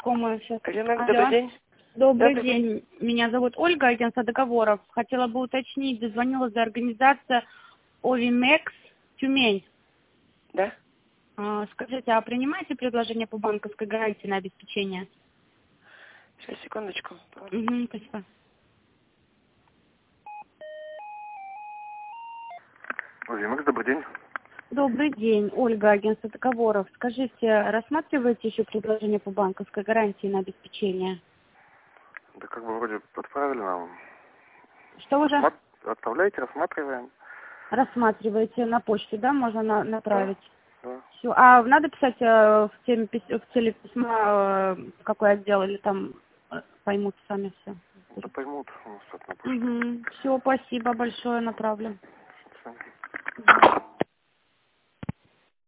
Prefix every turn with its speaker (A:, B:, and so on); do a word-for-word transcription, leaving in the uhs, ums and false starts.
A: Знакомая сейчас.
B: Алена,
A: Алло.
B: добрый день.
A: Добрый,
B: Добрый
A: день.
B: день.
A: Меня зовут Ольга, агентство договоров. Хотела бы уточнить, дозвонилась до организации Овимекс Тюмень.
B: Да?
A: А, Скажите, а принимаете предложение по банковской гарантии на обеспечение?
B: Сейчас, секундочку.
A: Угу, спасибо.
C: Овимекс, добрый день.
A: Добрый день, Ольга, агентство договоров. Скажите, рассматриваете еще предложение по банковской гарантии на обеспечение?
C: Да как бы вроде отправили нам.
A: Что уже?
C: Рассмат- Отправляете, рассматриваем.
A: Рассматриваете на почту, да, можно на- направить?
C: Да.
A: Все. А надо писать э, в, теме, пис- в теле письма, э, какой отдел, или там э, поймут сами все?
C: Да поймут у нас это на почту.
A: Угу. Все, спасибо большое, направлю.
C: До свидания.
A: Мгм.